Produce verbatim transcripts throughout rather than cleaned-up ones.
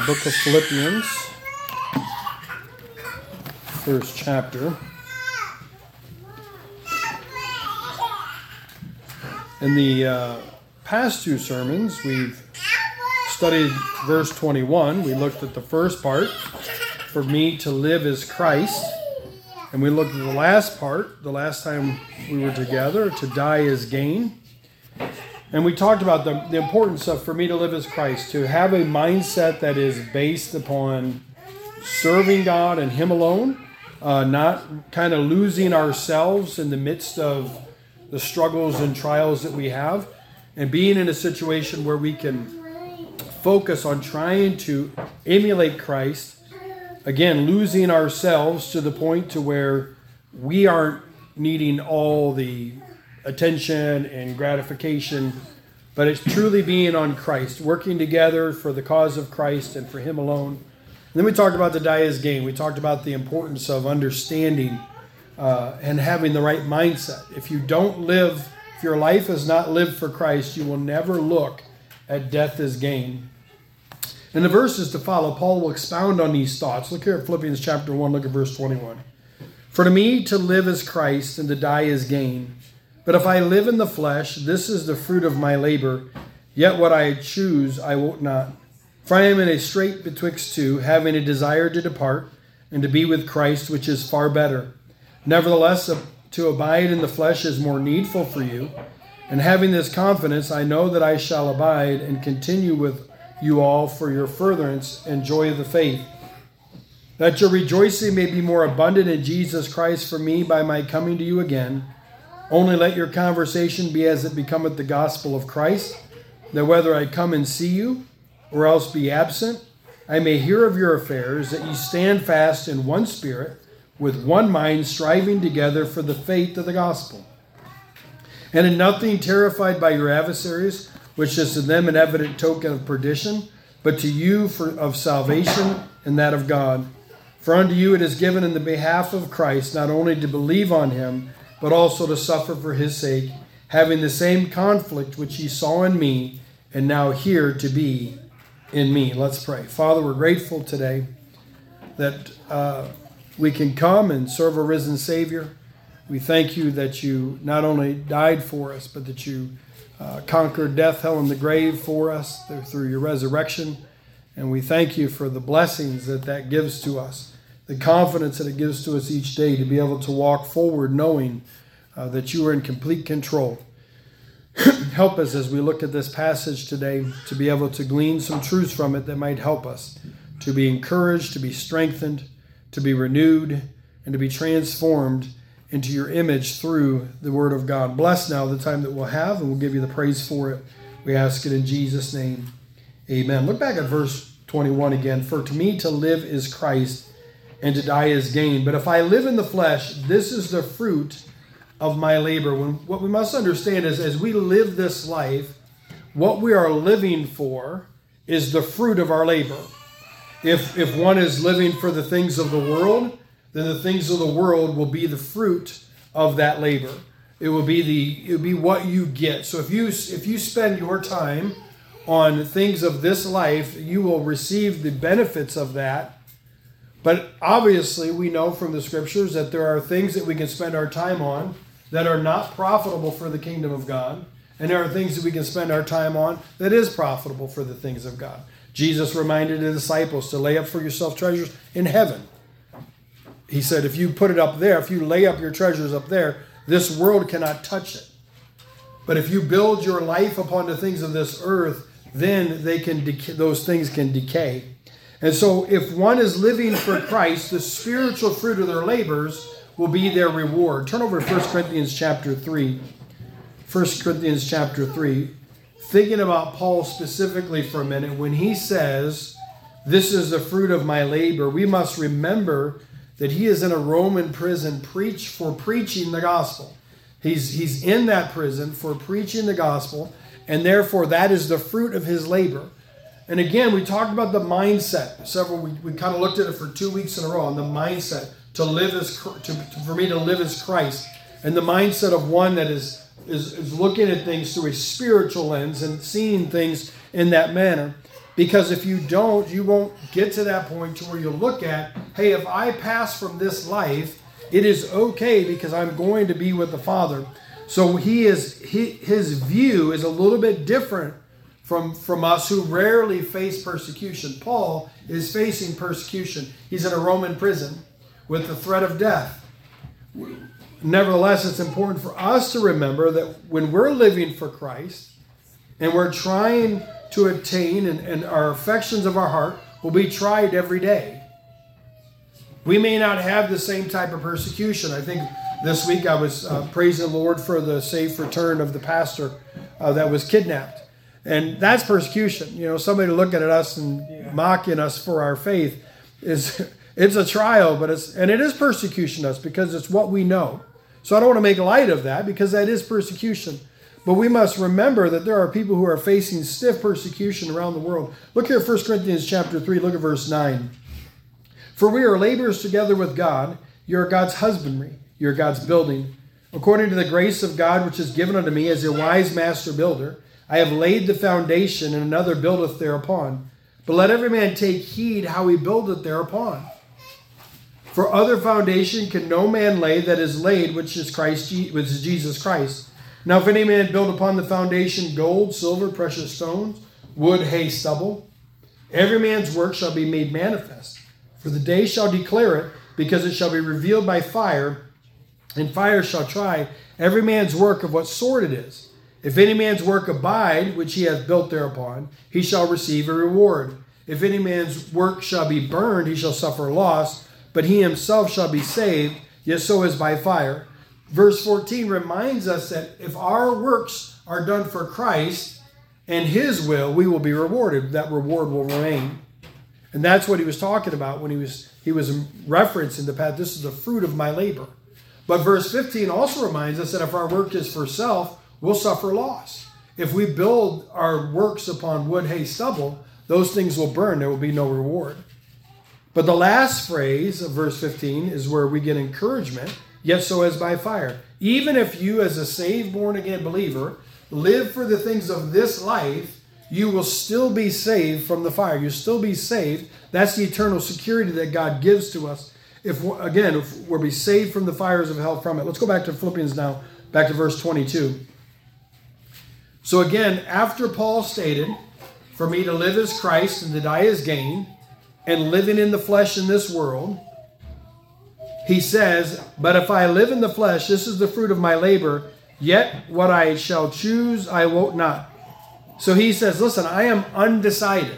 book of Philippians, first chapter. In the uh, past two sermons, we've studied verse twenty-one. We looked at the first part, for me to live is Christ. And we looked at the last part, the last time we were together, to die is gain. And we talked about the, the importance of, for me to live as Christ, to have a mindset that is based upon serving God and Him alone, uh, not kind of losing ourselves in the midst of the struggles and trials that we have, and being in a situation where we can focus on trying to emulate Christ, again, losing ourselves to the point to where we aren't needing all the attention and gratification, but it's truly being on Christ, working together for the cause of Christ and for Him alone. And then we talked about the die is gain. We talked about the importance of understanding uh, and having the right mindset. If you don't live, if your life is not lived for Christ, you will never look at death as gain. In the verses to follow, Paul will expound on these thoughts. Look here at Philippians chapter one, look at verse twenty-one. For to me to live is Christ, and to die is gain. But if I live in the flesh, this is the fruit of my labor. Yet what I choose I won't not. For I am in a strait betwixt two, having a desire to depart, and to be with Christ, which is far better. Nevertheless, to abide in the flesh is more needful for you. And having this confidence, I know that I shall abide and continue with you all for your furtherance and joy of the faith, that your rejoicing may be more abundant in Jesus Christ for me by my coming to you again. Only let your conversation be as it becometh the gospel of Christ, that whether I come and see you, or else be absent, I may hear of your affairs, that ye stand fast in one spirit, with one mind, striving together for the faith of the gospel. And in nothing terrified by your adversaries, which is to them an evident token of perdition, but to you for of salvation and that of God. For unto you it is given in the behalf of Christ, not only to believe on Him, but also to suffer for His sake, having the same conflict which ye saw in me, and now here to be in me. Let's pray. Father, we're grateful today that uh, we can come and serve a risen Savior. We thank you that you not only died for us, but that you uh, conquered death, hell, and the grave for us through your resurrection. And we thank you for the blessings that that gives to us, the confidence that it gives to us each day to be able to walk forward knowing uh, that you are in complete control. Help us as we look at this passage today to be able to glean some truths from it that might help us to be encouraged, to be strengthened, to be renewed, and to be transformed into your image through the Word of God. Bless now the time that we'll have, and we'll give you the praise for it. We ask it in Jesus' name. Amen. Look back at verse twenty-one again. For to me to live is Christ, and to die is gain. But if I live in the flesh, this is the fruit of my labor. When, what we must understand is as we live this life, what we are living for is the fruit of our labor. If, if one is living for the things of the world, then the things of the world will be the fruit of that labor. It will be the it will be what you get. So if you if you spend your time on things of this life, you will receive the benefits of that. But obviously, we know from the scriptures that there are things that we can spend our time on that are not profitable for the kingdom of God. And there are things that we can spend our time on that is profitable for the things of God. Jesus reminded the disciples to lay up for yourself treasures in heaven. He said, if you put it up there, if you lay up your treasures up there, this world cannot touch it. But if you build your life upon the things of this earth, then they can dec- those things can decay. And so if one is living for Christ, the spiritual fruit of their labors will be their reward. Turn over to First Corinthians chapter three. First Corinthians chapter three. Thinking about Paul specifically for a minute, when he says, this is the fruit of my labor, we must remember that he is in a Roman prison preach for preaching the gospel. He's, he's in that prison for preaching the gospel, and therefore that is the fruit of his labor. And again, we talked about the mindset. Several we, we kind of looked at it for two weeks in a row on the mindset to live as to, to, for me to live as Christ, and the mindset of one that is, is is looking at things through a spiritual lens and seeing things in that manner. Because if you don't, you won't get to that point to where you look at, hey, if I pass from this life, it is okay because I'm going to be with the Father. So he is he, his view is a little bit different from, from us who rarely face persecution. Paul is facing persecution. He's in a Roman prison with the threat of death. Nevertheless, it's important for us to remember that when we're living for Christ and we're trying to attain, and, and our affections of our heart will be tried every day. We may not have the same type of persecution. I think this week I was uh, praising the Lord for the safe return of the pastor uh, that was kidnapped. And that's persecution. You know, somebody looking at us and yeah. mocking us for our faith is it's a trial, but it's and it is persecution to us because it's what we know. So I don't want to make light of that because that is persecution. But we must remember that there are people who are facing stiff persecution around the world. Look here at First Corinthians chapter three, look at verse nine. For we are laborers together with God. You are God's husbandry. You are God's building. According to the grace of God which is given unto me as a wise master builder, I have laid the foundation, and another buildeth thereupon. But let every man take heed how he buildeth thereupon. For other foundation can no man lay that is laid, which is Christ, which is Jesus Christ. Now if any man build upon the foundation gold, silver, precious stones, wood, hay, stubble, every man's work shall be made manifest. For the day shall declare it, because it shall be revealed by fire, and fire shall try every man's work of what sort it is. If any man's work abide, which he hath built thereupon, he shall receive a reward. If any man's work shall be burned, he shall suffer loss, but he himself shall be saved, yet so is by fire. Verse fourteen reminds us that if our works are done for Christ and his will, we will be rewarded. That reward will remain. And that's what he was talking about when he was he was referencing the path. This is the fruit of my labor. But verse fifteen also reminds us that if our work is for self, we'll suffer loss. If we build our works upon wood, hay, stubble, those things will burn. There will be no reward. But the last phrase of verse fifteen is where we get encouragement. Yet so as by fire. Even if you as a saved, born-again believer live for the things of this life, you will still be saved from the fire. You'll still be saved. That's the eternal security that God gives to us. If again, if we'll be saved from the fires of hell from it. Let's go back to Philippians now, back to verse twenty-two. So again, after Paul stated, for me to live is Christ and to die is gain, and living in the flesh in this world, he says, but if I live in the flesh, this is the fruit of my labor, yet what I shall choose I won't not. So he says, listen, I am undecided.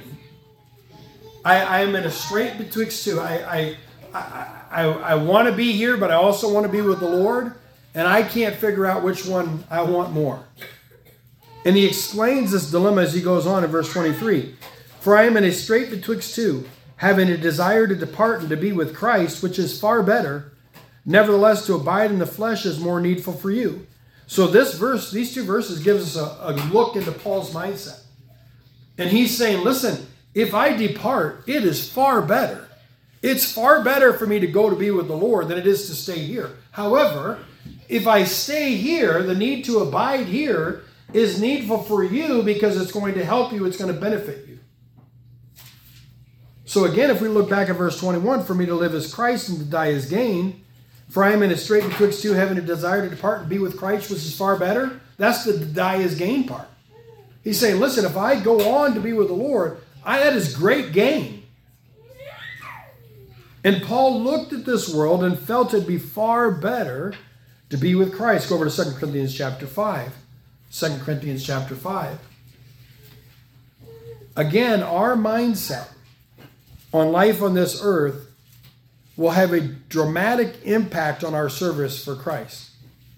I, I am in a strait betwixt two. I, I, I, I, I want to be here, but I also want to be with the Lord, and I can't figure out which one I want more. And he explains this dilemma as he goes on in verse twenty-three. For I am in a strait betwixt two, having a desire to depart and to be with Christ, which is far better. Nevertheless, to abide in the flesh is more needful for you. So this verse, these two verses gives us a, a look into Paul's mindset. And he's saying, listen, if I depart, it is far better. It's far better for me to go to be with the Lord than it is to stay here. However, if I stay here, the need to abide here is needful for you because it's going to help you, it's going to benefit you. So again, if we look back at verse twenty-one, for me to live is Christ and to die is gain. For I am in a strait betwixt two, having a desire to depart and be with Christ, which is far better. That's the die is gain part. He's saying, listen, if I go on to be with the Lord, I, that is great gain. And Paul looked at this world and felt it'd be far better to be with Christ. Go over to Second Corinthians chapter five. Second Corinthians chapter five. Again, our mindset on life on this earth will have a dramatic impact on our service for Christ.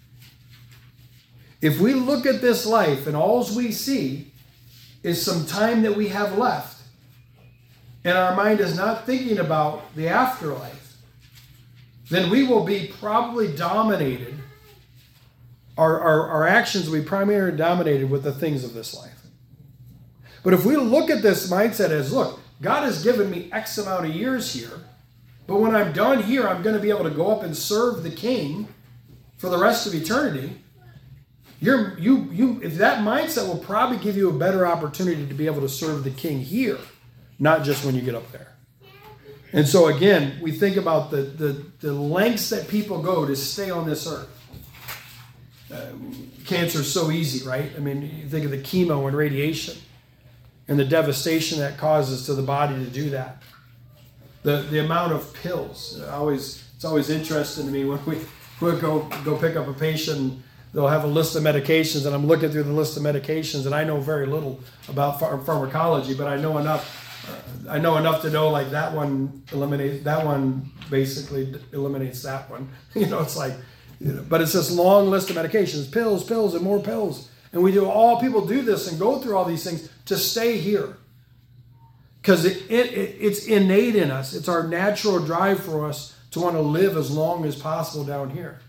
If we look at this life and all we see is some time that we have left, and our mind is not thinking about the afterlife, then we will be probably dominated. Our, our, our actions will be primarily dominated with the things of this life. But if we look at this mindset as, look, God has given me X amount of years here, but when I'm done here, I'm going to be able to go up and serve the King for the rest of eternity. You're, you, you, if that mindset will probably give you a better opportunity to be able to serve the King here, not just when you get up there. And so again, we think about the, the, the lengths that people go to stay on this earth. Uh, cancer is so easy, right? I mean, you think of the chemo and radiation and the devastation that causes to the body to do that. The the amount of pills. Always, it's always interesting to me when we we'll go go pick up a patient. They'll have a list of medications, and I'm looking through the list of medications, and I know very little about ph- pharmacology, but I know enough. Uh, I know enough to know like that one eliminates that one basically eliminates that one. You know, it's like, you know, but it's this long list of medications, pills, pills, and more pills, and we do all people do this and go through all these things to stay here. Because it, it, it, it's innate in us. It's our natural drive for us to want to live as long as possible down here.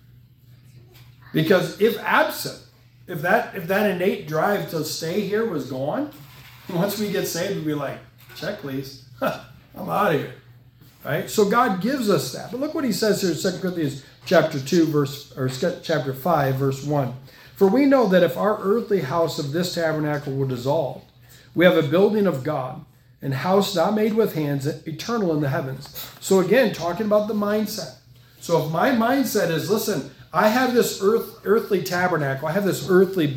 Because if absent, if that if that innate drive to stay here was gone, once we get saved, we'd be like, check please, I'm out of here. Right? So God gives us that. But look what he says here in Second Corinthians chapter two, verse or chapter five, verse one. For we know that if our earthly house of this tabernacle were dissolved, we have a building of God, and house not made with hands, eternal in the heavens. So again, talking about the mindset. So if my mindset is, listen, I have this earth, earthly tabernacle, I have this earthly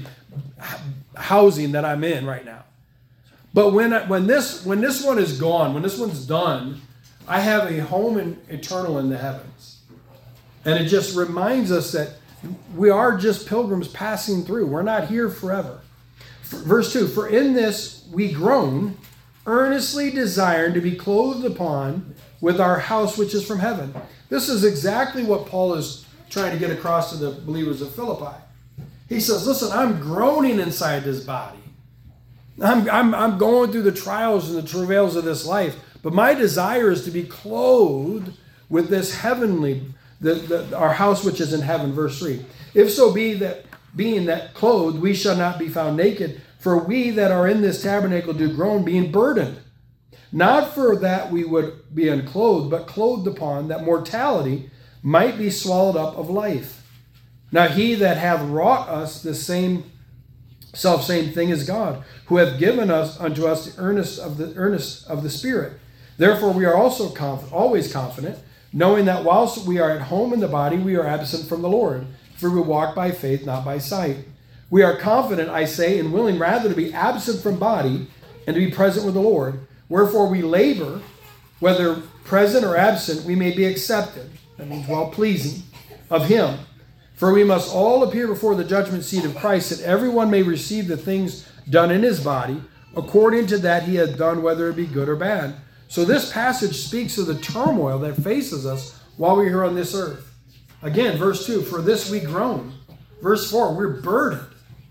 housing that I'm in right now. But when when this when this one is gone, when this one's done, I have a home in, eternal in the heavens. And it just reminds us that we are just pilgrims passing through. We're not here forever. Verse two, for in this we groan, earnestly desiring to be clothed upon with our house which is from heaven. This is exactly what Paul is trying to get across to the believers of Philippi. He says, listen, I'm groaning inside this body. I'm, I'm, I'm going through the trials and the travails of this life, but my desire is to be clothed with this heavenly, the, the, our house which is in heaven, verse three. If so be that, being that clothed, we shall not be found naked, for we that are in this tabernacle do groan, being burdened. Not for that we would be unclothed, but clothed upon, that mortality might be swallowed up of life. Now he that hath wrought us the same self same thing as God, who hath given us unto us the earnest of the earnest of the Spirit. Therefore we are also confident, always confident, knowing that whilst we are at home in the body, we are absent from the Lord. For we walk by faith, not by sight. We are confident, I say, and willing rather to be absent from body and to be present with the Lord. Wherefore we labor, whether present or absent, we may be accepted. That means well-pleasing of him. For we must all appear before the judgment seat of Christ, that everyone may receive the things done in his body, according to that he hath done, whether it be good or bad. So this passage speaks of the turmoil that faces us while we're here on this earth. Again, verse two, for this we groan. Verse four, we're burdened.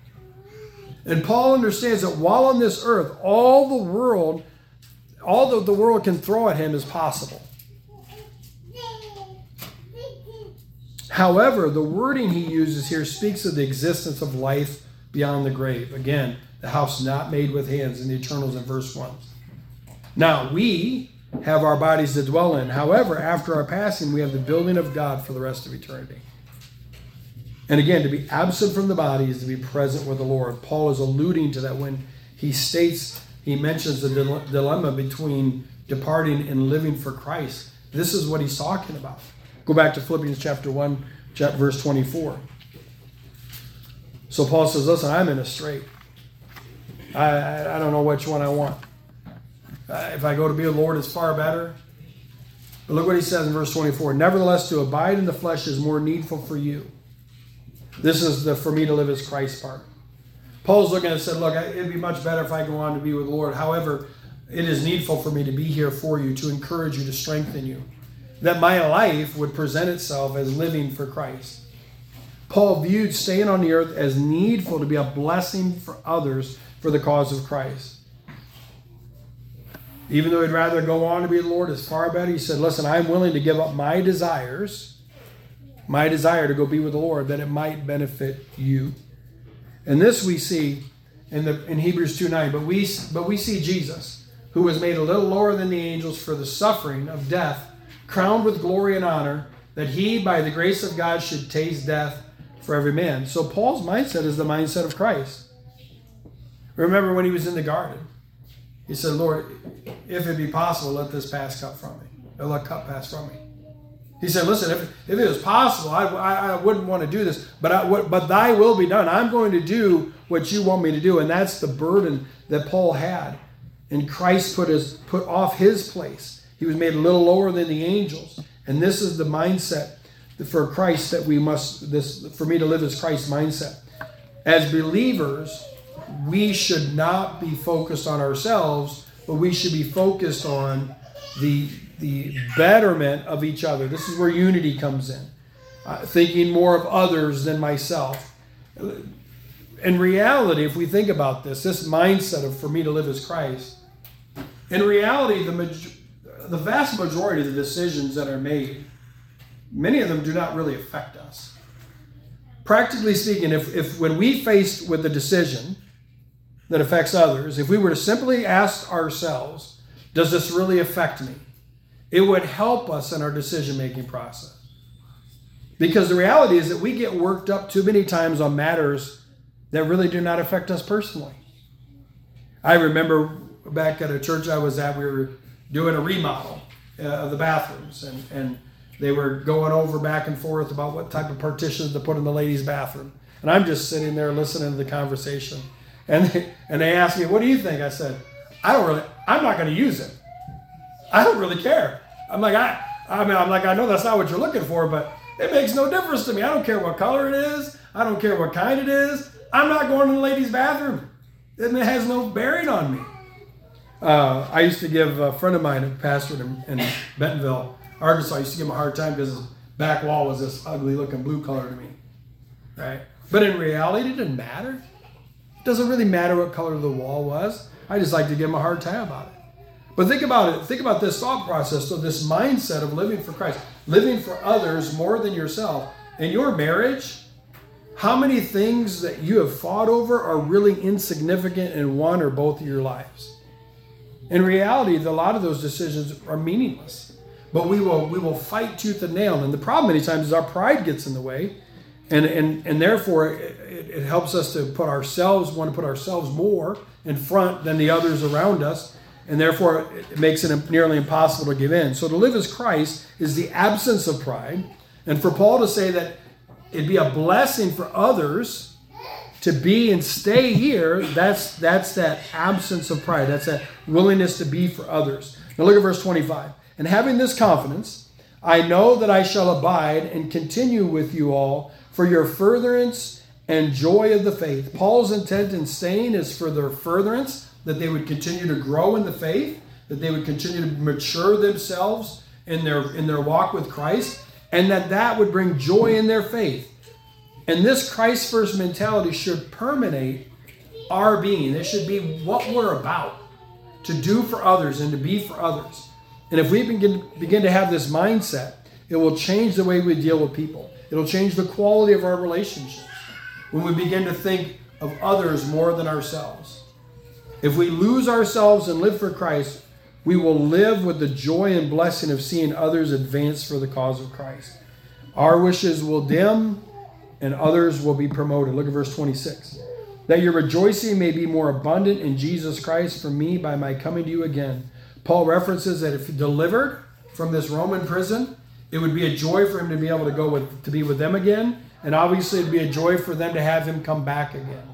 And Paul understands that while on this earth, all the world, all that the world can throw at him is possible. However, the wording he uses here speaks of the existence of life beyond the grave. Again, the house not made with hands in the eternals in verse one. Now, we have our bodies to dwell in. However, after our passing, we have the building of God for the rest of eternity. And again, to be absent from the body is to be present with the Lord. Paul is alluding to that when he states, he mentions the dile- dilemma between departing and living for Christ. This is what he's talking about. Go back to Philippians chapter one, chapter, verse twenty-four. So Paul says, listen, I'm in a strait. I, I, I don't know which one I want. Uh, if I go to be with the Lord, it's far better. But look what he says in verse twenty-four. Nevertheless, to abide in the flesh is more needful for you. This is the for me to live as Christ part. Paul's looking and said, look, it'd be much better if I go on to be with the Lord. However, it is needful for me to be here for you, to encourage you, to strengthen you. That my life would present itself as living for Christ. Paul viewed staying on the earth as needful to be a blessing for others for the cause of Christ. Even though he'd rather go on to be the Lord, it's far better. He said, listen, I'm willing to give up my desires, my desire to go be with the Lord, that it might benefit you. And this we see in the in Hebrews two nine. But we, but we see Jesus, who was made a little lower than the angels for the suffering of death, crowned with glory and honor, that he, by the grace of God, should taste death for every man. So Paul's mindset is the mindset of Christ. Remember when he was in the garden, he said, Lord, if it be possible, let this pass cup from me. Or let cup pass from me. He said, listen, if, if it was possible, I, I, I wouldn't want to do this, but, I, what, but thy will be done. I'm going to do what you want me to do. And that's the burden that Paul had. And Christ put, his, put off his place. He was made a little lower than the angels. And this is the mindset for Christ that we must, this for me to live as Christ's mindset. As believers, we should not be focused on ourselves, but we should be focused on the, the betterment of each other. This is where unity comes in. Uh, thinking more of others than myself. In reality, if we think about this, this mindset of for me to live as Christ, in reality, the, major, the vast majority of the decisions that are made, many of them do not really affect us. Practically speaking, if, if when we faced with a decision that affects others, if we were to simply ask ourselves, does this really affect me? It would help us in our decision-making process. Because the reality is that we get worked up too many times on matters that really do not affect us personally. I remember back at a church I was at, we were doing a remodel uh, of the bathrooms, and, and they were going over back and forth about what type of partitions to put in the ladies' bathroom. And I'm just sitting there listening to the conversation. And they, and they asked me, what do you think? I said, I don't really, I'm not going to use it. I don't really care. I'm like, I, I mean, I'm like, I know that's not what you're looking for, but it makes no difference to me. I don't care what color it is. I don't care what kind it is. I'm not going to the ladies' bathroom. And it has no bearing on me. Uh, I used to give a friend of mine, a pastor in, in Bentonville, Arkansas, I used to give him a hard time because his back wall was this ugly looking blue color to me. Right? But in reality, it didn't matter. It doesn't really matter what color the wall was. I just like to give him a hard time about it. But think about it. Think about this thought process, so this mindset of living for Christ, living for others more than yourself. In your marriage, how many things that you have fought over are really insignificant in one or both of your lives? In reality, a lot of those decisions are meaningless. But we will we will fight tooth and nail. And the problem many times is our pride gets in the way. And and, and therefore, it, it helps us to put ourselves, want to put ourselves more in front than the others around us. And therefore, it makes it nearly impossible to give in. So to live as Christ is the absence of pride. And for Paul to say that it'd be a blessing for others to be and stay here, that's, that's that absence of pride. That's that willingness to be for others. Now look at verse twenty-five. And having this confidence, I know that I shall abide and continue with you all for your furtherance and joy of the faith. Paul's intent in staying is for their furtherance, that they would continue to grow in the faith, that they would continue to mature themselves in their, in their walk with Christ, and that that would bring joy in their faith. And this Christ first mentality should permeate our being. It should be what we're about, to do for others and to be for others. And if we begin, begin to have this mindset, it will change the way we deal with people. It'll change the quality of our relationships when we begin to think of others more than ourselves. If we lose ourselves and live for Christ, we will live with the joy and blessing of seeing others advance for the cause of Christ. Our wishes will dim and others will be promoted. Look at verse twenty-six. That your rejoicing may be more abundant in Jesus Christ for me by my coming to you again. Paul references that if delivered from this Roman prison, it would be a joy for him to be able to go with, to be with them again. And obviously it'd be a joy for them to have him come back again.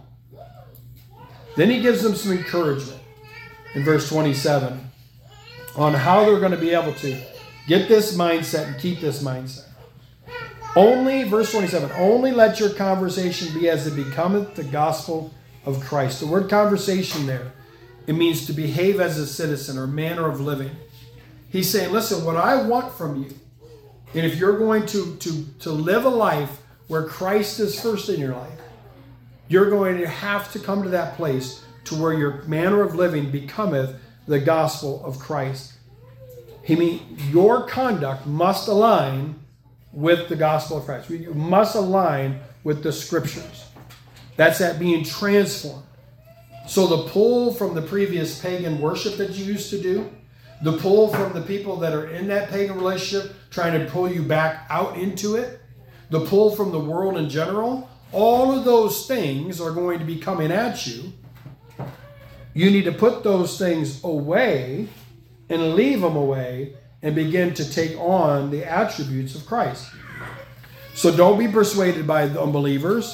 Then he gives them some encouragement in verse twenty-seven on how they're going to be able to get this mindset and keep this mindset. Only, verse twenty-seven, only let your conversation be as it becometh the gospel of Christ. The word conversation there, it means to behave as a citizen or manner of living. He's saying, listen, what I want from you, and if you're going to, to, to live a life where Christ is first in your life, you're going to have to come to that place to where your manner of living becometh the gospel of Christ. He means your conduct must align with the gospel of Christ. You must align with the scriptures. That's that being transformed. So the pull from the previous pagan worship that you used to do, the pull from the people that are in that pagan relationship, trying to pull you back out into it, the pull from the world in general, all of those things are going to be coming at you. You need to put those things away and leave them away and begin to take on the attributes of Christ. So don't be persuaded by the unbelievers,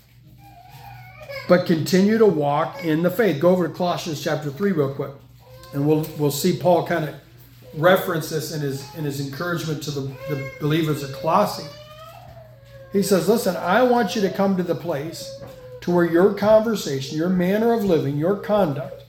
but continue to walk in the faith. Go over to Colossians chapter three real quick, and we'll we'll see Paul kind of reference this in his in his encouragement to the, the believers of Colossae. He says, listen, I want you to come to the place to where your conversation, your manner of living, your conduct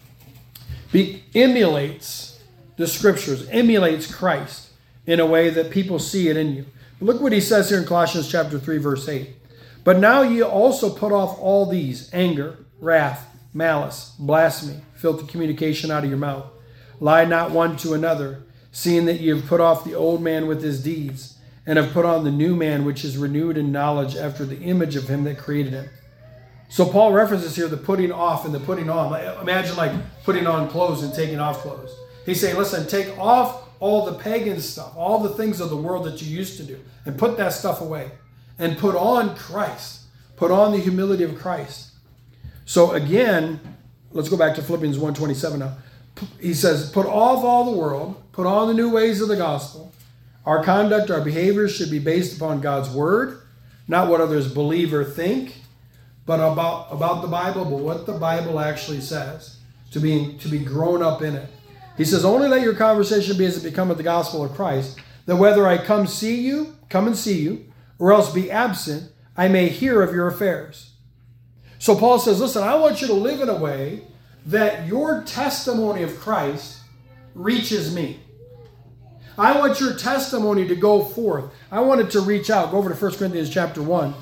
be, emulates the scriptures, emulates Christ in a way that people see it in you. Look what he says here in Colossians chapter three, verse eight. But now ye also put off all these: anger, wrath, malice, blasphemy, filthy communication out of your mouth. Lie not one to another, seeing that ye have put off the old man with his deeds, and have put on the new man, which is renewed in knowledge after the image of him that created him. So Paul references here the putting off and the putting on. Imagine like putting on clothes and taking off clothes. He's saying, listen, take off all the pagan stuff, all the things of the world that you used to do, and put that stuff away. And put on Christ. Put on the humility of Christ. So again, let's go back to Philippians one twenty-seven now. He says, put off all the world, put on the new ways of the gospel. Our conduct, our behaviors should be based upon God's word, not what others believe or think, but about, about the Bible, but what the Bible actually says, to be, to be grown up in it. He says, only let your conversation be as it becometh the gospel of Christ, that whether I come see you, come and see you, or else be absent, I may hear of your affairs. So Paul says, listen, I want you to live in a way that your testimony of Christ reaches me. I want your testimony to go forth. I want it to reach out. Go over to First Corinthians chapter one.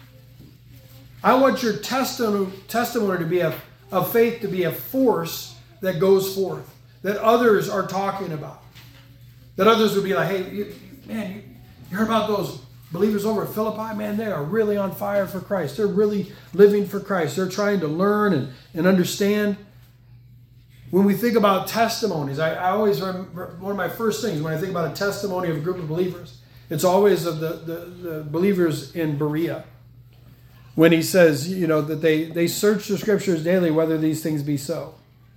I want your testimony, testimony to be a, a faith, to be a force that goes forth, that others are talking about. That others would be like, hey, you, man, you, you heard about those believers over at Philippi? Man, they are really on fire for Christ. They're really living for Christ. They're trying to learn and, and understand. When we think about testimonies, I, I always remember one of my first things when I think about a testimony of a group of believers, it's always of the, the, the believers in Berea. When he says, you know, that they, they search the scriptures daily whether these things be so.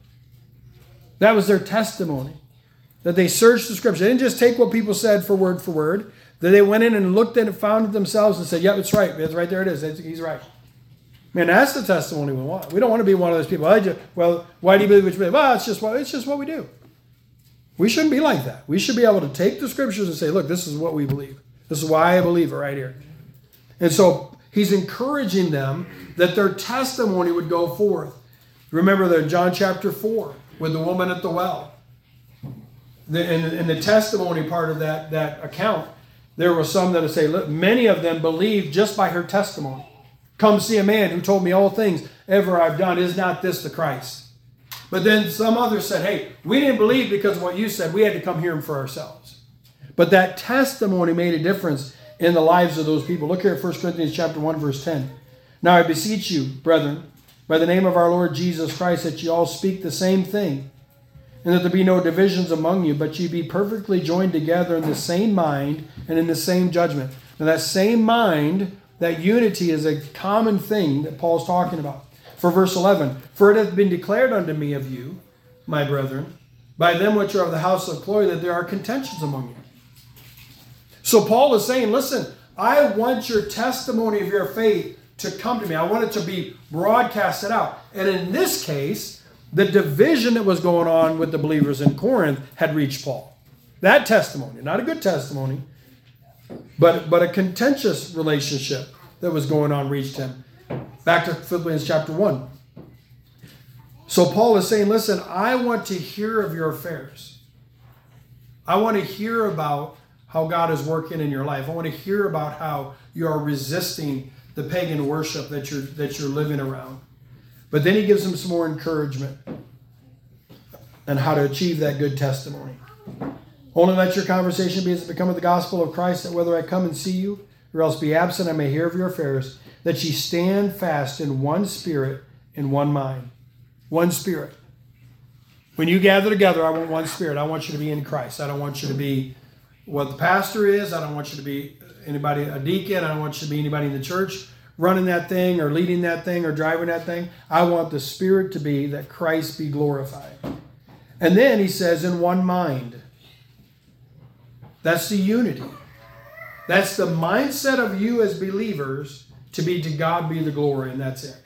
That was their testimony. That they searched the scriptures. They didn't just take what people said for word for word. That they went in and looked at it, found it themselves and said, yep, it's right. It's right there it is. It's, he's right. Man, that's the testimony we want. We don't want to be one of those people. I just, well, why do you believe what you believe? Well, it's just what, it's just what we do. We shouldn't be like that. We should be able to take the scriptures and say, look, this is what we believe. This is why I believe it right here. And so he's encouraging them that their testimony would go forth. Remember that in John chapter four with the woman at the well. The, in, in the testimony part of that, that account, there were some that would say, look, many of them believed just by her testimony. Come see a man who told me all things ever I've done. Is not this the Christ? But then some others said, hey, we didn't believe because of what you said. We had to come hear him for ourselves. But that testimony made a difference in the lives of those people. Look here at First Corinthians chapter one, verse ten. Now I beseech you, brethren, by the name of our Lord Jesus Christ, that ye all speak the same thing, and that there be no divisions among you, but ye be perfectly joined together in the same mind and in the same judgment. Now that same mind, that unity is a common thing that Paul's talking about. For verse eleven, for it hath been declared unto me of you, my brethren, by them which are of the house of Chloe, that there are contentions among you. So Paul is saying, listen, I want your testimony of your faith to come to me. I want it to be broadcasted out. And in this case, the division that was going on with the believers in Corinth had reached Paul. That testimony, not a good testimony, but, but a contentious relationship that was going on reached him. Back to Philippians chapter one. So Paul is saying, listen, I want to hear of your affairs. I want to hear about how God is working in your life. I want to hear about how you are resisting the pagan worship that you're, that you're living around. But then he gives him some more encouragement on how to achieve that good testimony. Only let your conversation be as it becometh the gospel of Christ, that whether I come and see you, or else be absent, I may hear of your affairs, that ye stand fast in one spirit, in one mind. One spirit. When you gather together, I want one spirit. I want you to be in Christ. I don't want you to be what the pastor is. I don't want you to be anybody a deacon. I don't want you to be anybody in the church running that thing or leading that thing or driving that thing. I want the Spirit to be that Christ be glorified. And then he says, in one mind. That's the unity. That's the mindset of you as believers to be to God be the glory, and that's it.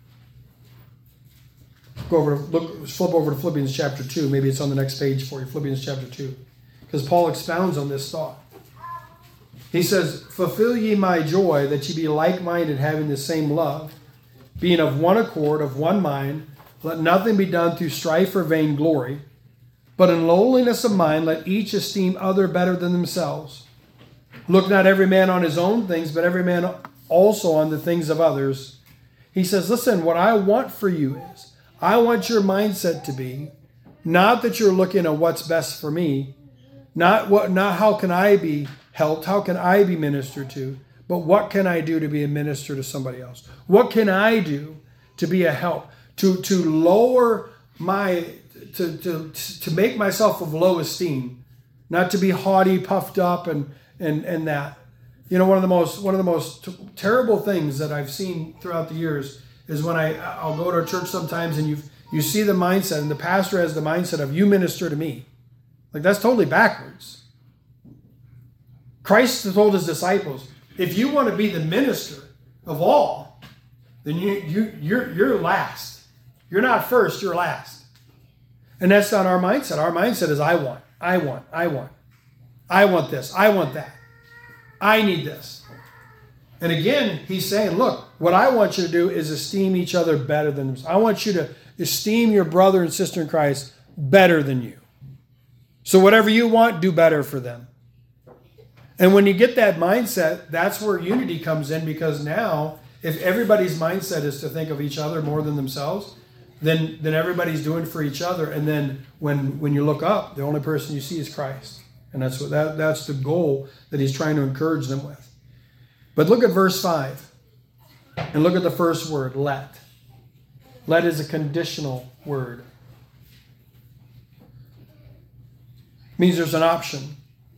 Go over, look, flip over to Philippians chapter two. Maybe it's on the next page for you, Philippians chapter two. Because Paul expounds on this thought. He says, fulfill ye my joy, that ye be like-minded, having the same love, being of one accord, of one mind. Let nothing be done through strife or vainglory, but in lowliness of mind, let each esteem other better than themselves. Look not every man on his own things, but every man also on the things of others. He says, listen, what I want for you is, I want your mindset to be, not that you're looking at what's best for me, not what, not how can I be helped, how can I be ministered to, but what can I do to be a minister to somebody else? What can I do to be a help, to to lower my, to to to make myself of low esteem, not to be haughty, puffed up, and and and that. You know, one of the most one of the most t- terrible things that I've seen throughout the years is when I I'll go to a church sometimes and you you see the mindset, and the pastor has the mindset of you minister to me. Like, that's totally backwards. Christ told his disciples, if you want to be the minister of all, then you you you're you're last. You're not first, you're last. And that's not our mindset. Our mindset is I want, I want, I want. I want this, I want that. I need this. And again, he's saying, look, what I want you to do is esteem each other better than themselves. I want you to esteem your brother and sister in Christ better than you. So whatever you want, do better for them. And when you get that mindset, that's where unity comes in, because now, if everybody's mindset is to think of each other more than themselves, then, then everybody's doing for each other. And then when, when you look up, the only person you see is Christ. And that's what that, that's the goal that he's trying to encourage them with. But look at verse five. And look at the first word, let. Let is a conditional word. It means there's an option.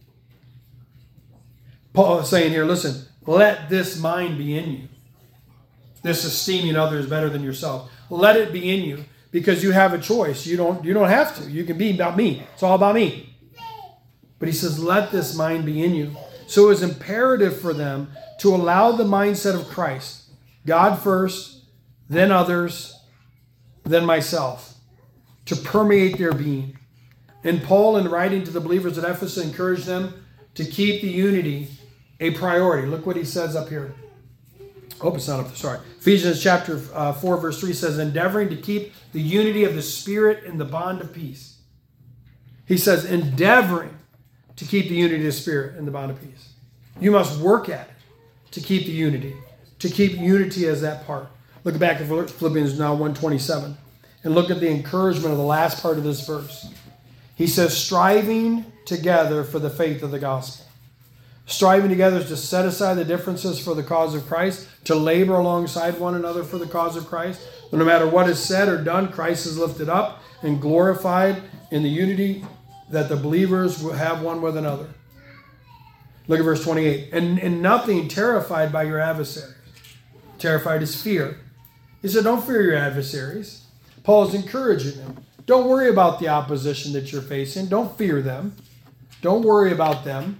Paul is saying here, listen, let this mind be in you. This esteeming others better than yourself. Let it be in you, because you have a choice. You don't, you don't have to. You can be about me. It's all about me. But he says, let this mind be in you. So it was imperative for them to allow the mindset of Christ. God first, then others, then myself, to permeate their being. And Paul, in writing to the believers at Ephesus, encouraged them to keep the unity a priority. Look what he says up here. Oh, it's not up there, sorry. Ephesians chapter uh, four, verse three says, endeavoring to keep the unity of the Spirit in the bond of peace. He says, endeavoring to keep the unity of the Spirit in the bond of peace. You must work at it to keep the unity, to keep unity as that part. Look back at Philippians now one twenty-seven, and look at the encouragement of the last part of this verse. He says, striving together for the faith of the gospel. Striving together is to set aside the differences for the cause of Christ, to labor alongside one another for the cause of Christ. But no matter what is said or done, Christ is lifted up and glorified in the unity that the believers will have one with another. Look at verse twenty-eight. And in nothing terrified by your adversaries. Terrified is fear. He said, don't fear your adversaries. Paul is encouraging them. Don't worry about the opposition that you're facing. Don't fear them. Don't worry about them.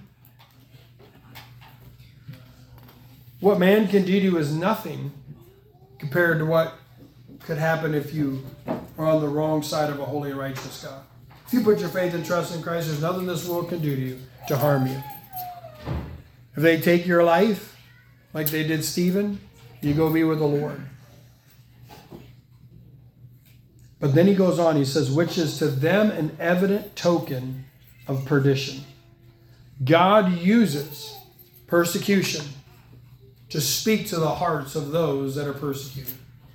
What man can do to you is nothing compared to what could happen if you are on the wrong side of a holy and righteous God. If you put your faith and trust in Christ, there's nothing this world can do to you to harm you. If they take your life, like they did Stephen, you go be with the Lord. But then he goes on, he says, which is to them an evident token of perdition. God uses persecution to speak to the hearts of those that are persecuted.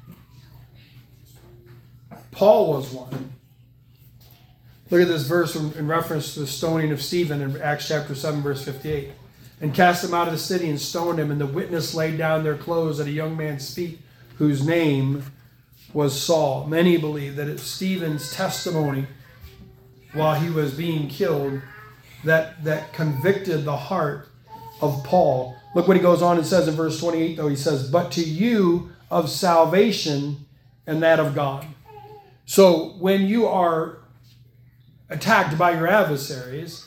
Paul was one. Look at this verse in reference to the stoning of Stephen in Acts chapter seven, verse fifty-eight. And cast him out of the city and stoned him, and the witness laid down their clothes at a young man's feet, whose name was Saul. Many believe that it's Stephen's testimony while he was being killed that, that convicted the heart of Paul. Look what he goes on and says in verse twenty-eight, though. He says, but to you of salvation and that of God. So when you are attacked by your adversaries,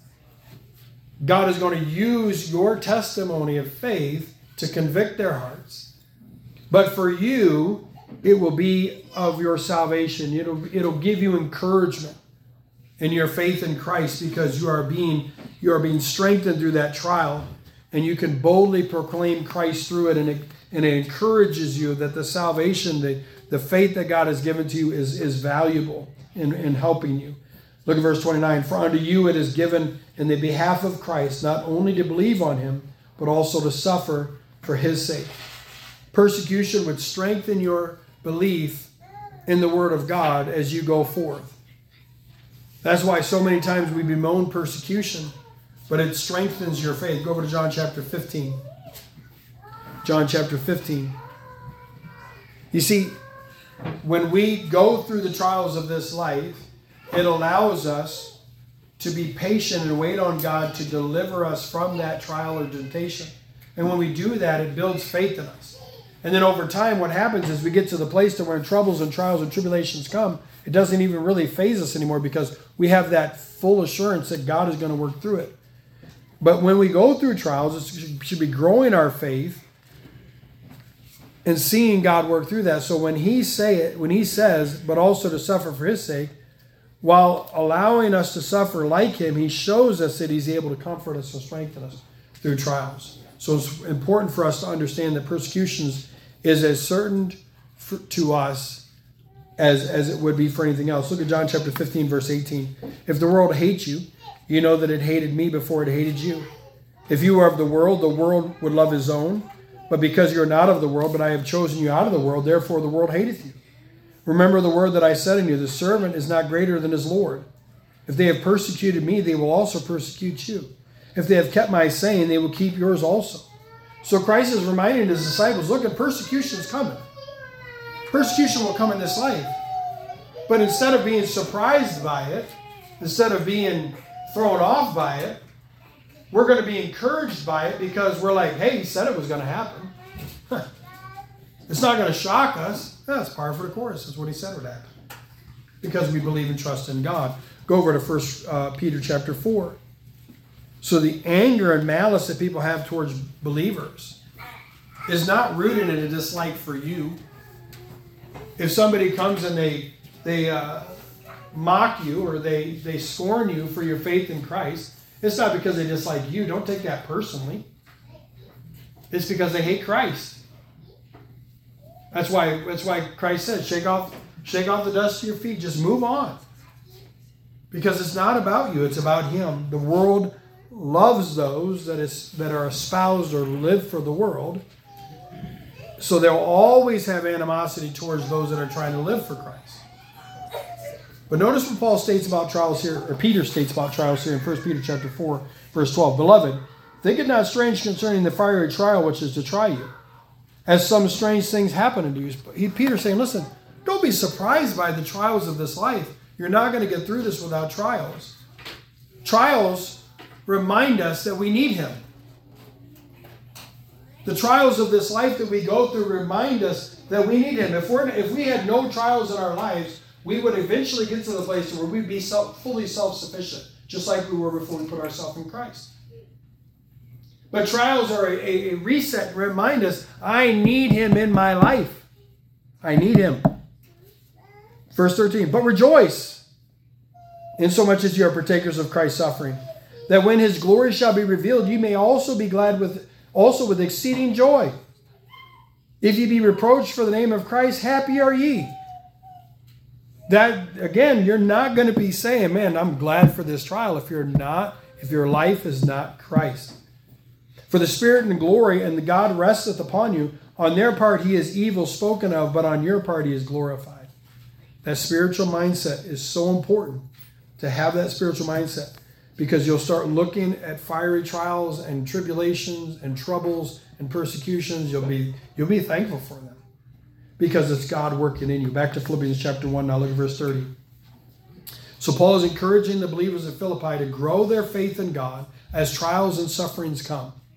God is going to use your testimony of faith to convict their hearts. But for you, it will be of your salvation. It'll, it'll give you encouragement in your faith in Christ, because you are being you are being strengthened through that trial, and you can boldly proclaim Christ through it, and it, and it encourages you that the salvation, the, the faith that God has given to you is, is valuable in, in helping you. Look at verse twenty-nine. For unto you it is given in the behalf of Christ, not only to believe on him, but also to suffer for his sake. Persecution would strengthen your belief in the word of God as you go forth. That's why so many times we bemoan persecution, but it strengthens your faith. Go over to John chapter fifteen. John chapter fifteen. You see, when we go through the trials of this life, it allows us to be patient and wait on God to deliver us from that trial or temptation. And when we do that, it builds faith in us. And then over time, what happens is we get to the place to where troubles and trials and tribulations come, it doesn't even really faze us anymore, because we have that full assurance that God is going to work through it. But when we go through trials, it should be growing our faith and seeing God work through that. So when he say it, when he says, but also to suffer for his sake, while allowing us to suffer like him, he shows us that he's able to comfort us and strengthen us through trials. So it's important for us to understand that persecutions is as certain for, to us as, as it would be for anything else. Look at John chapter fifteen, verse eighteen. If the world hates you, you know that it hated me before it hated you. If you were of the world, the world would love his own. But because you're not of the world, but I have chosen you out of the world, therefore the world hateth you. Remember the word that I said unto you, the servant is not greater than his Lord. If they have persecuted me, they will also persecute you. If they have kept my saying, they will keep yours also. So Christ is reminding his disciples, look, at persecution is coming. Persecution will come in this life. But instead of being surprised by it, instead of being thrown off by it, we're going to be encouraged by it, because we're like, hey, he said it was going to happen. It's not going to shock us. That's par for the course. That's what he said would happen. Because we believe and trust in God. Go over to First Peter chapter four. So the anger and malice that people have towards believers is not rooted in a dislike for you. If somebody comes and they they uh, mock you, or they, they scorn you for your faith in Christ, it's not because they dislike you. Don't take that personally. It's because they hate Christ. That's why that's why Christ said, shake off, shake off the dust of your feet. Just move on. Because it's not about you. It's about him. The world loves those that is that are espoused or live for the world. So they'll always have animosity towards those that are trying to live for Christ. But notice what Paul states about trials here, or Peter states about trials here in First Peter chapter four, verse twelve. Beloved, think it not strange concerning the fiery trial which is to try you, as some strange things happen unto you. He, Peter's saying, listen, don't be surprised by the trials of this life. You're not going to get through this without trials. Trials remind us that we need him. The trials of this life that we go through remind us that we need him. If we're if we had no trials in our lives, we would eventually get to the place where we'd be self, fully self-sufficient, just like we were before we put ourselves in Christ. But trials are a, a, a reset to remind us, I need him in my life. I need him. Verse thirteen, but rejoice, insomuch as you are partakers of Christ's suffering, that when his glory shall be revealed, you may also be glad with also with exceeding joy. If ye be reproached for the name of Christ, happy are ye. That, again, you're not going to be saying, man, I'm glad for this trial if you're not, if your life is not Christ. For the Spirit and glory and the God resteth upon you. On their part he is evil spoken of, but on your part he is glorified. That spiritual mindset is so important, to have that spiritual mindset, because you'll start looking at fiery trials and tribulations and troubles and persecutions. You'll be you'll be thankful for them, because it's God working in you. Back to Philippians chapter one, now look at verse thirty. So Paul is encouraging the believers of Philippi to grow their faith in God as trials and sufferings come.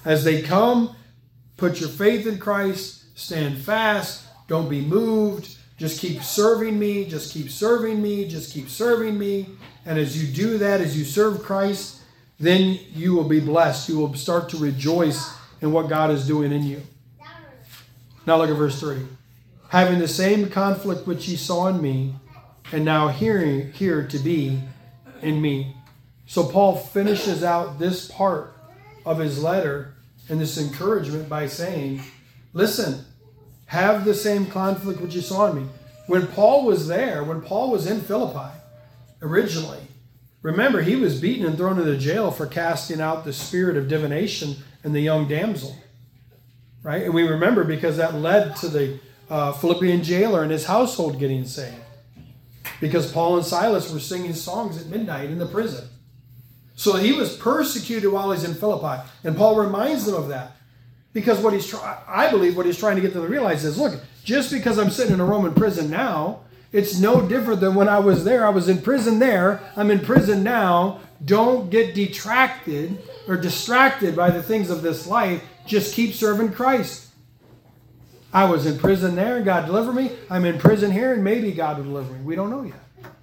As they come, put your faith in Christ, stand fast, don't be moved, just keep serving me, just keep serving me, just keep serving me. And as you do that, as you serve Christ, then you will be blessed. You will start to rejoice in what God is doing in you. Now look at verse three. Having the same conflict which ye saw in me, and now hearing here to be in me. So Paul finishes out this part of his letter and this encouragement by saying, listen, have the same conflict which you saw in me. When Paul was there, when Paul was in Philippi originally, remember he was beaten and thrown into jail for casting out the spirit of divination in the young damsel. Right? And we remember because that led to the uh, Philippian jailer and his household getting saved. Because Paul and Silas were singing songs at midnight in the prison. So he was persecuted while he's in Philippi. And Paul reminds them of that. Because what he's trying, I believe what he's trying to get them to realize is, look, just because I'm sitting in a Roman prison now, it's no different than when I was there. I was in prison there. I'm in prison now. Don't get detracted or distracted by the things of this life. Just keep serving Christ. I was in prison there and God delivered me. I'm in prison here and maybe God will deliver me. We don't know yet.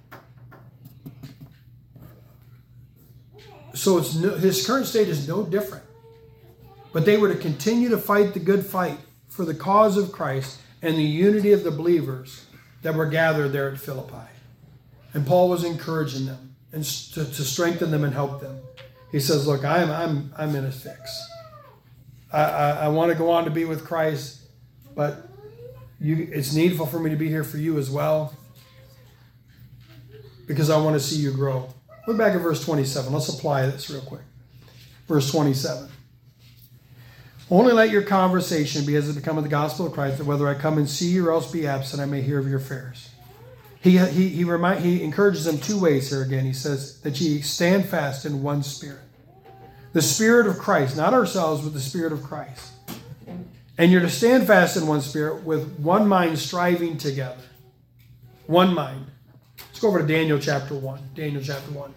So it's no, his current state is no different. But they were to continue to fight the good fight for the cause of Christ and the unity of the believers that were gathered there at Philippi. And Paul was encouraging them and to, to strengthen them and help them. He says, look, I'm, I'm, I'm in a fix. I, I, I want to go on to be with Christ, but you, it's needful for me to be here for you as well because I want to see you grow. Look back at verse twenty-seven. Let's apply this real quick. Verse twenty-seven. Only let your conversation be as it becometh the gospel of Christ, that whether I come and see you or else be absent, I may hear of your affairs. He he he, remind, he encourages them two ways here again. He says that ye stand fast in one spirit. The Spirit of Christ, not ourselves, but the Spirit of Christ. And you're to stand fast in one spirit with one mind striving together. One mind. Let's go over to Daniel chapter one. Daniel chapter one.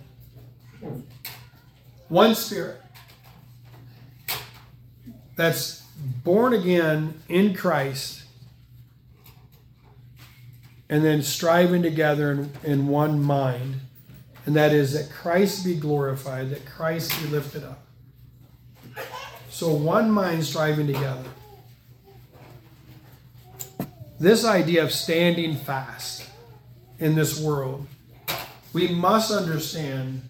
One spirit. That's born again in Christ. And then striving together in, in one mind. And that is that Christ be glorified, that Christ be lifted up. So one mind striving together. This idea of standing fast in this world, we must understand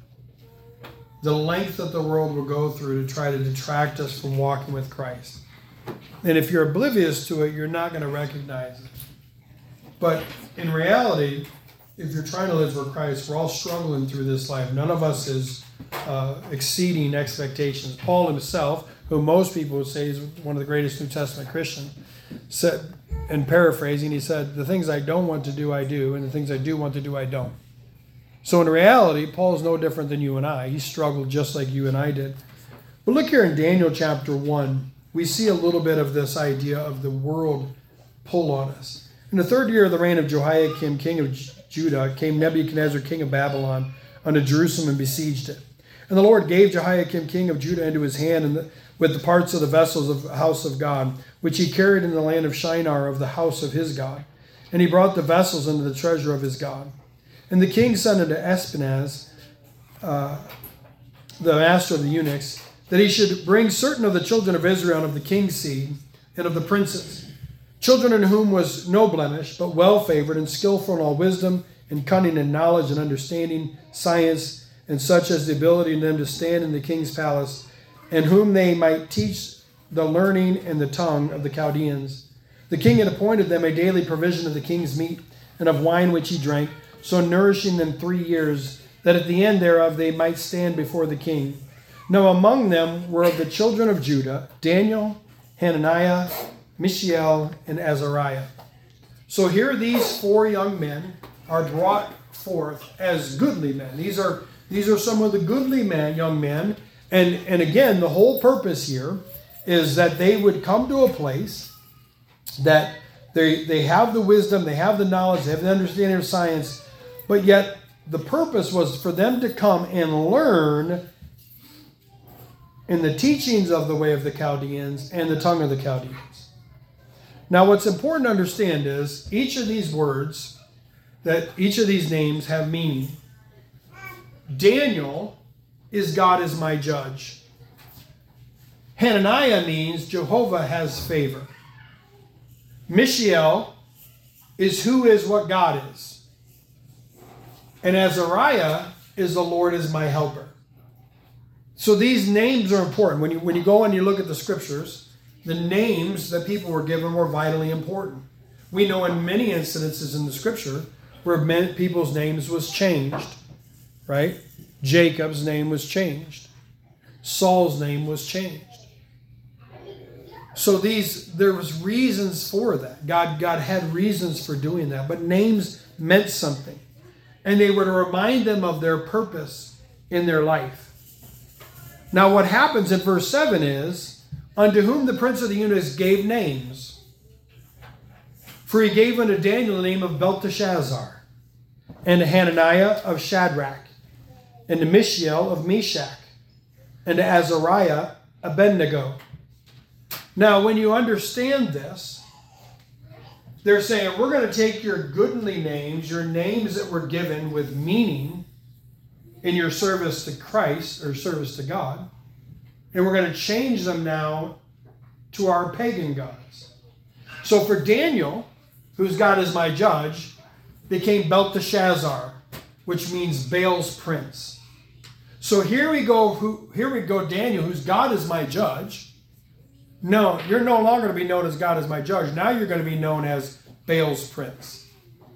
the length that the world will go through to try to detract us from walking with Christ. And if you're oblivious to it, you're not going to recognize it. But in reality, if you're trying to live for Christ, we're all struggling through this life. None of us is uh, exceeding expectations. Paul himself, who most people would say is one of the greatest New Testament Christians, said, and paraphrasing, he said, the things I don't want to do, I do, and the things I do want to do, I don't. So in reality, Paul is no different than you and I. He struggled just like you and I did. But look here in Daniel chapter one, we see a little bit of this idea of the world pull on us. In the third year of the reign of Jehoiakim, king of Judah, came Nebuchadnezzar, king of Babylon, unto Jerusalem and besieged it. And the Lord gave Jehoiakim, king of Judah, into his hand and the, with the parts of the vessels of the house of God, which he carried in the land of Shinar of the house of his God. And he brought the vessels into the treasure of his God. And the king sent unto Ashpenaz, uh, the master of the eunuchs, that he should bring certain of the children of Israel and of the king's seed and of the princes, children in whom was no blemish, but well favored and skillful in all wisdom and cunning and knowledge and understanding, science, and such as the ability in them to stand in the king's palace, and whom they might teach the learning and the tongue of the Chaldeans. The king had appointed them a daily provision of the king's meat and of wine which he drank, so nourishing them three years, that at the end thereof they might stand before the king. Now among them were of the children of Judah, Daniel, Hananiah, Mishael, and Azariah. So here these four young men are brought forth as goodly men. These are these are some of the goodly men, young men. And, and again, the whole purpose here is that they would come to a place that they, they have the wisdom, they have the knowledge, they have the understanding of science, but yet the purpose was for them to come and learn in the teachings of the way of the Chaldeans and the tongue of the Chaldeans. Now, what's important to understand is each of these words, that each of these names have meaning. Daniel is God is my judge. Hananiah means Jehovah has favor. Mishael is who is what God is. And Azariah is the Lord is my helper. So these names are important. When you, when you go and you look at the scriptures, the names that people were given were vitally important. We know in many incidences in the scripture where men, people's names was changed, right? Jacob's name was changed. Saul's name was changed. So these, there was reasons for that. God, God had reasons for doing that, but names meant something. And they were to remind them of their purpose in their life. Now what happens in verse seven is, unto whom the prince of the eunuchs gave names. For he gave unto Daniel the name of Belteshazzar, and to Hananiah of Shadrach, and to Mishael of Meshach, and to Azariah Abednego. Now, when you understand this, they're saying, we're going to take your goodly names, your names that were given with meaning in your service to Christ or service to God, and we're going to change them now to our pagan gods. So for Daniel, whose God is my judge, became Belteshazzar, which means Baal's prince. So here we go, who, here we go, Daniel, whose God is my judge. No, you're no longer going to be known as God is my judge. Now you're going to be known as Baal's prince.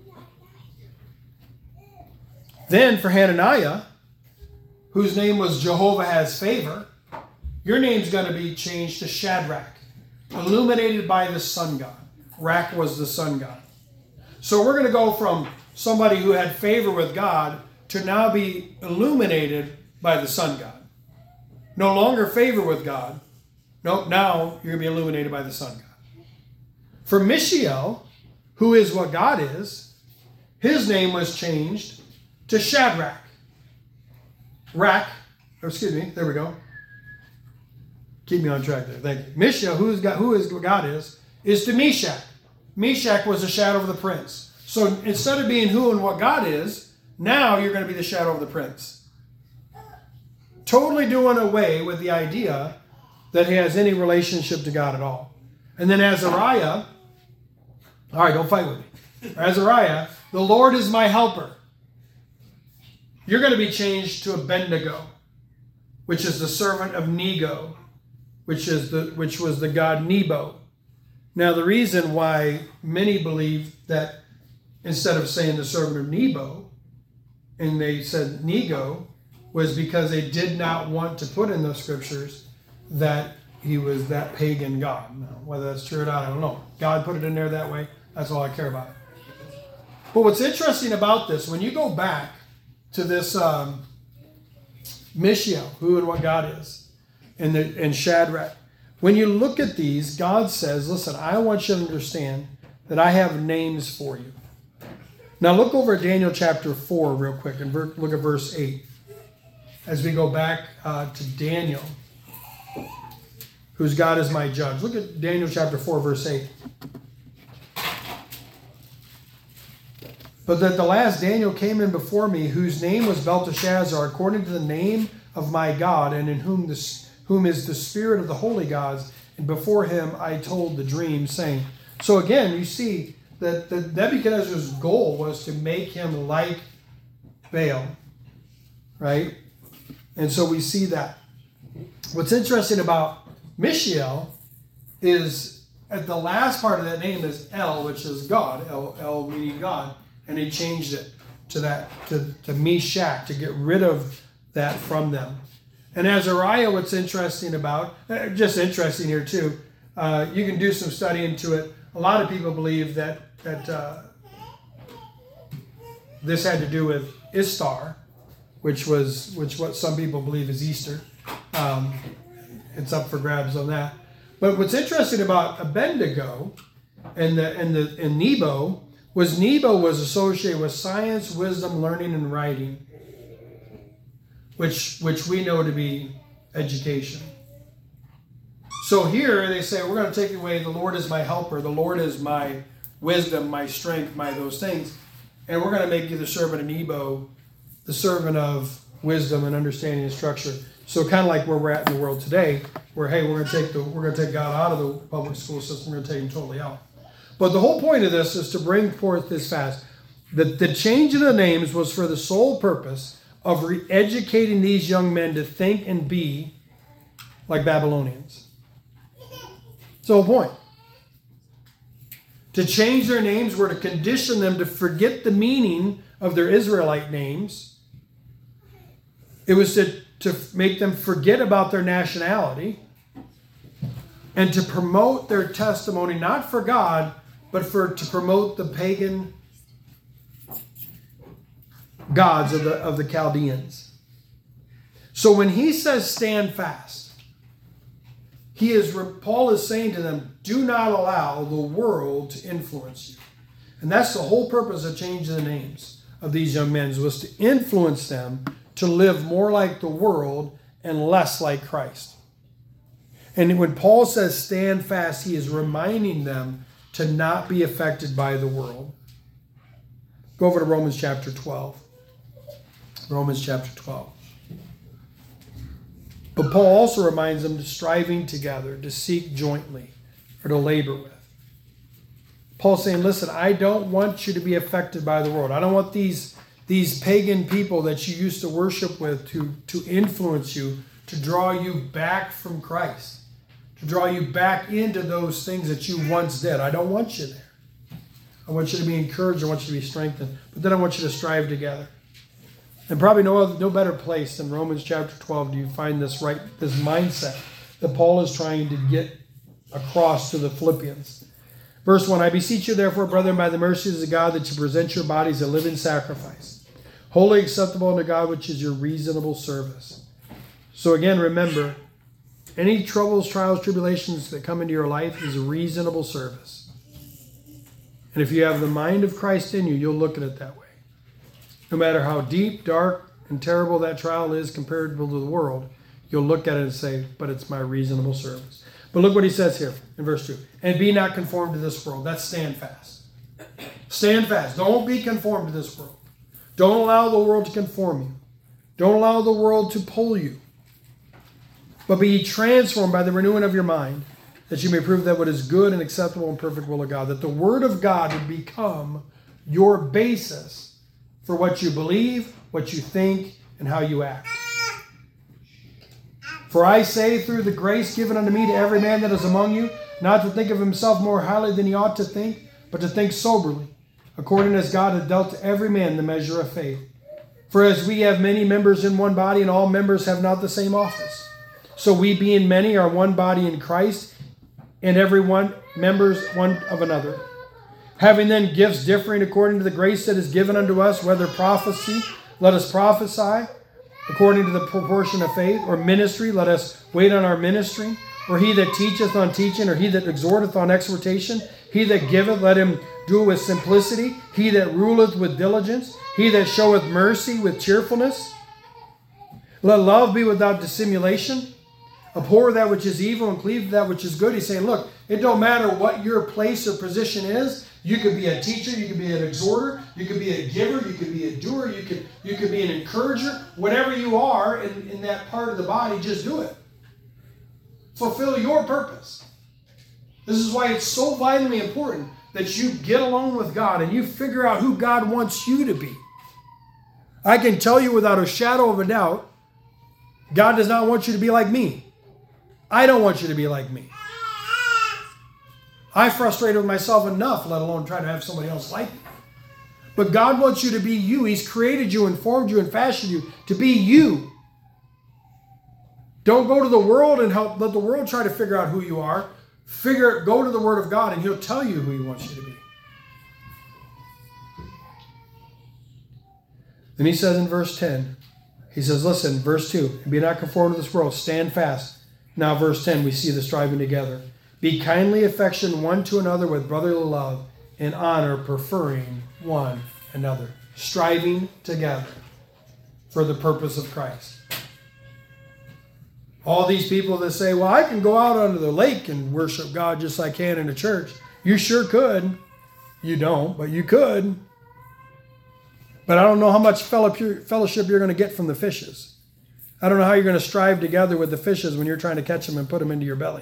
Then for Hananiah, whose name was Jehovah has favor, your name's going to be changed to Shadrach, illuminated by the sun god. Rak was the sun god. So we're going to go from somebody who had favor with God to now be illuminated by the sun god. No longer favor with God. Nope, now you're going to be illuminated by the sun god. For Mishael, who is what God is, his name was changed to Shadrach. Rak, or excuse me, there we go. Keep me on track there, thank you. Mishael, who is God, who is what God is, is to Meshach. Meshach was a shadow of the prince. So instead of being who and what God is, now you're going to be the shadow of the prince. Totally doing away with the idea that he has any relationship to God at all. And then Azariah, all right, don't fight with me. Azariah, the Lord is my helper. You're going to be changed to Abednego, which is the servant of Nego, which is the which was the god Nebo. Now the reason why many believe that instead of saying the servant of Nebo, and they said Nego, was because they did not want to put in the scriptures that he was that pagan god. Now, whether that's true or not, I don't know. God put it in there that way. That's all I care about. But what's interesting about this, when you go back to this um, Mishael, who and what God is, and, the, and Shadrach, when you look at these, God says, listen, I want you to understand that I have names for you. Now look over at Daniel chapter four real quick and ver- look at verse eight. As we go back uh, to Daniel, whose God is my judge. Look at Daniel chapter four, verse eight. But that the last Daniel came in before me, whose name was Belteshazzar, according to the name of my God, and in whom the, whom is the spirit of the holy gods. And before him I told the dream, saying. So again, you see that the Nebuchadnezzar's goal was to make him like Baal, right? And so we see that. What's interesting about Mishael is at the last part of that name is El, which is God, El, El meaning God, and he changed it to that to, to Meshach to get rid of that from them. And Azariah, what's interesting about, just interesting here too, uh, you can do some study into it. A lot of people believe that that uh, this had to do with Ishtar, which was which what some people believe is Easter. Um, it's up for grabs on that. But what's interesting about Abednego and the and the and Nebo was Nebo was associated with science, wisdom, learning, and writing, which which we know to be education. So here they say, we're going to take away, the Lord is my helper, the Lord is my wisdom, my strength, my those things. And we're going to make you the servant of Nebo, the servant of wisdom and understanding and structure. So kind of like where we're at in the world today, where, hey, we're going to take the we're going to take God out of the public school system, we're going to take him totally out. But the whole point of this is to bring forth this fast. The, the change of the names was for the sole purpose of re-educating these young men to think and be like Babylonians. That's the whole point. To change their names were to condition them to forget the meaning of their Israelite names. It was to, to make them forget about their nationality and to promote their testimony, not for God, but for to promote the pagan gods of the, of the Chaldeans. So when he says stand fast, he is, Paul is saying to them, do not allow the world to influence you. And that's the whole purpose of changing the names of these young men, was to influence them to live more like the world and less like Christ. And when Paul says stand fast, he is reminding them to not be affected by the world. Go over to Romans chapter twelve. Romans chapter twelve. But Paul also reminds them to striving together, to seek jointly, or to labor with. Paul's saying, listen, I don't want you to be affected by the world. I don't want these, these pagan people that you used to worship with to, to influence you, to draw you back from Christ, to draw you back into those things that you once did. I don't want you there. I want you to be encouraged. I want you to be strengthened. But then I want you to strive together. And probably no other, no better place than Romans chapter twelve do you find this right, this mindset that Paul is trying to get across to the Philippians. Verse one, I beseech you therefore, brethren, by the mercies of God, that you present your bodies a living sacrifice, wholly acceptable unto God, which is your reasonable service. So again, remember, any troubles, trials, tribulations that come into your life is a reasonable service. And if you have the mind of Christ in you, you'll look at it that way. No matter how deep, dark, and terrible that trial is compared to the world, you'll look at it and say, but it's my reasonable service. But look what he says here in verse two. And be not conformed to this world. That's stand fast. Stand fast. Don't be conformed to this world. Don't allow the world to conform you. Don't allow the world to pull you. But be ye transformed by the renewing of your mind, that you may prove that what is good and acceptable and perfect will of God. That the word of God would become your basis for what you believe, what you think, and how you act. For I say, through the grace given unto me, to every man that is among you, not to think of himself more highly than he ought to think, but to think soberly, according as God hath dealt to every man the measure of faith. For as we have many members in one body, and all members have not the same office, so we being many are one body in Christ, and every one members one of another. Having then gifts differing according to the grace that is given unto us, whether prophecy, let us prophesy according to the proportion of faith, or ministry, let us wait on our ministry, or he that teacheth on teaching, or he that exhorteth on exhortation, he that giveth, let him do it with simplicity, he that ruleth with diligence, he that showeth mercy with cheerfulness. Let love be without dissimulation. Abhor that which is evil and cleave to that which is good. He's saying, look, it don't matter what your place or position is. You could be a teacher, you could be an exhorter, you could be a giver, you could be a doer, you could, you could be an encourager. Whatever you are in, in that part of the body, just do it. Fulfill your purpose. This is why it's so vitally important that you get alone with God and you figure out who God wants you to be. I can tell you without a shadow of a doubt, God does not want you to be like me. I don't want you to be like me. I frustrated with myself enough, let alone try to have somebody else like me. But God wants you to be you. He's created you and formed you and fashioned you to be you. Don't go to the world and help let the world try to figure out who you are. Figure, go to the Word of God and He'll tell you who He wants you to be. Then He says in verse ten, He says, listen, verse two, be not conformed to this world, stand fast. Now verse ten, we see the striving together. Be kindly affectioned one to another with brotherly love and honor, preferring one another. Striving together for the purpose of Christ. All these people that say, well, I can go out onto the lake and worship God just like I can in a church. You sure could. You don't, but you could. But I don't know how much fellowship you're going to get from the fishes. I don't know how you're going to strive together with the fishes when you're trying to catch them and put them into your belly.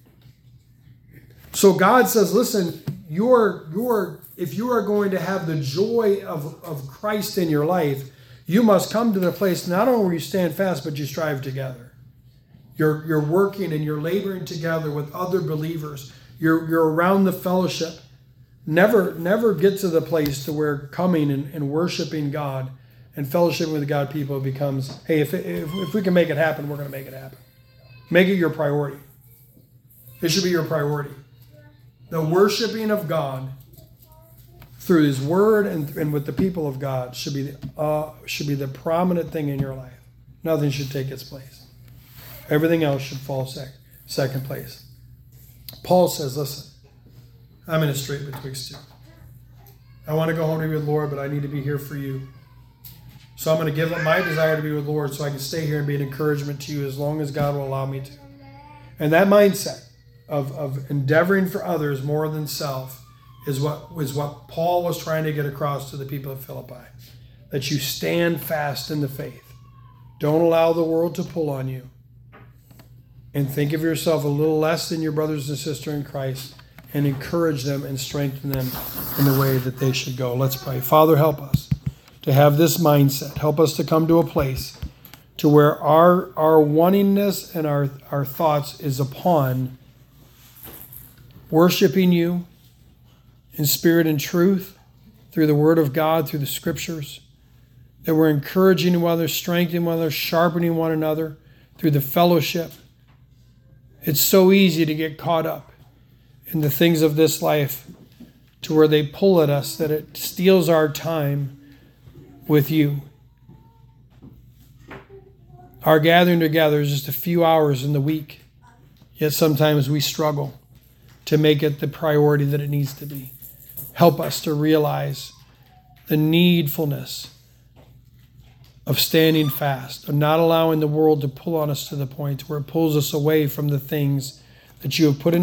So God says, listen, you're, you're, if you are going to have the joy of, of Christ in your life, you must come to the place not only where you stand fast, but you strive together. You're, you're working and you're laboring together with other believers. You're, you're around the fellowship. Never, never get to the place to where coming and, and worshiping God and fellowshipping with God people becomes, hey, if, if, if we can make it happen, we're going to make it happen. Make it your priority. It should be your priority. The worshiping of God through His Word and, and with the people of God should be, the, uh, should be the prominent thing in your life. Nothing should take its place. Everything else should fall sec- second place. Paul says, listen, I'm in a strait betwixt two. I want to go home to be with the Lord, but I need to be here for you. So I'm going to give up my desire to be with the Lord so I can stay here and be an encouragement to you as long as God will allow me to. And that mindset of, of endeavoring for others more than self is what, is what Paul was trying to get across to the people of Philippi. That you stand fast in the faith. Don't allow the world to pull on you. And think of yourself a little less than your brothers and sisters in Christ and encourage them and strengthen them in the way that they should go. Let's pray. Father, help us to have this mindset. Help us to come to a place to where our, our wantingness and our, our thoughts is upon worshiping you in spirit and truth through the Word of God, through the Scriptures, that we're encouraging one another, strengthening one another, sharpening one another through the fellowship. It's so easy to get caught up in the things of this life to where they pull at us, that it steals our time with you. Our gathering together is just a few hours in the week, yet sometimes we struggle to make it the priority that it needs to be. Help us to realize the needfulness of standing fast, of not allowing the world to pull on us to the point where it pulls us away from the things that you have put in